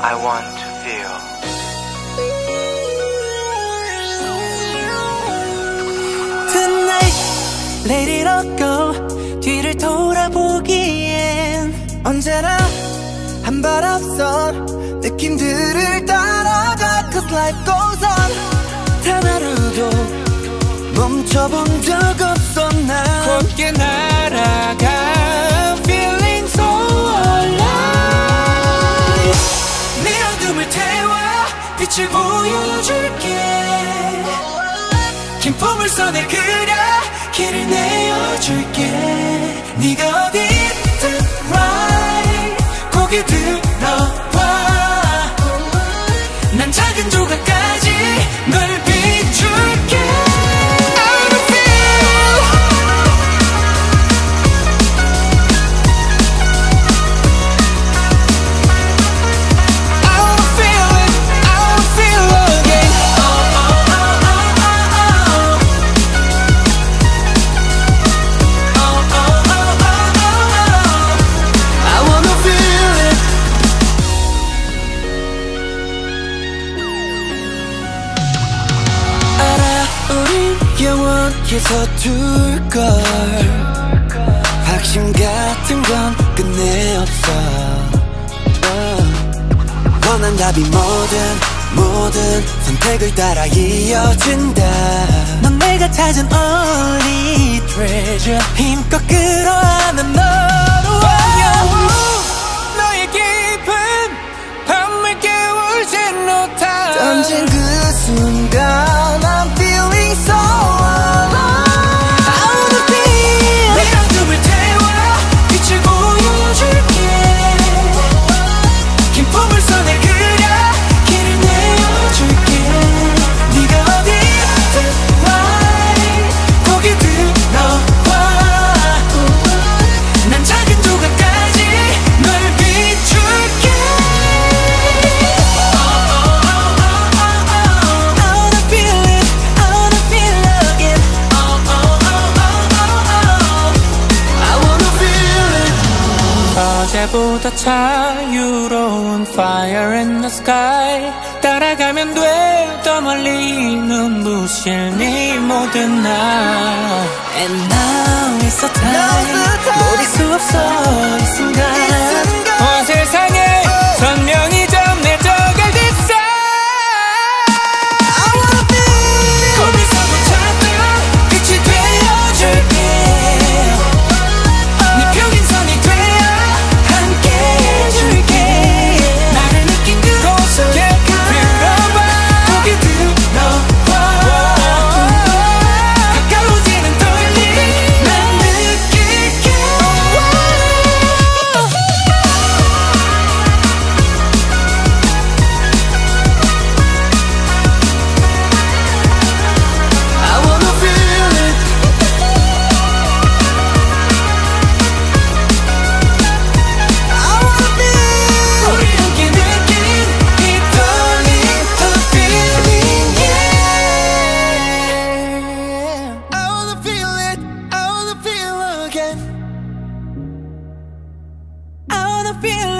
I want to feel. Tonight, let it all go. 뒤를 돌아보기엔 언제나 한 발 앞선 느낌들을 따라가. Cause life goes on. 단 하루도 멈춰본 적 없어 난. 곧게 날아가 Feeling so alive. 내 어둠을 태워 빛을 보여줄게. 긴 포물선을 그려 길을 내어줄게. 네가 어디든 right 고개 들어봐. 난 작은 조각까지 널 비출게. 영원히 서툴걸. 확신 같은 건 끝내 없어. 원한 답이 모든 선택을 따라 이어진다. 넌 내가 찾은 only treasure. 힘껏 끌어안아 너로. 너의 깊은 밤을 깨울 신호탄 던진 그 순간 I'm feeling so alive. I wanna feel. 내 어둠을 태워 빛을 보여줄게. 긴 포물선을 그려 길을 내어줄게. 네가 어디든 right 고개 들어봐. 난 작은 조각까지 널 비출게. 어제보다 자유로운 fire in the sky. 따라가면 돼 더 멀리 눈부실 네 모든 날. And now is the time. 버릴 수 없어 이 순간. 온 세상에 선명히 전해져갈 this side. I wanna be. 거기서도 찾아 빛이 되어줄게. 네 평행선이 되어 함께 해줄게. 나를 느낀 그곳에 들어봐. 고개 들어봐. 가까워지는 떨림 난 느낄게. I wanna feel it. I wanna feel. 우리 함께 느낀 이 떨림 the feeling yeah. I wanna feel it. I wanna feel again. I wanna feel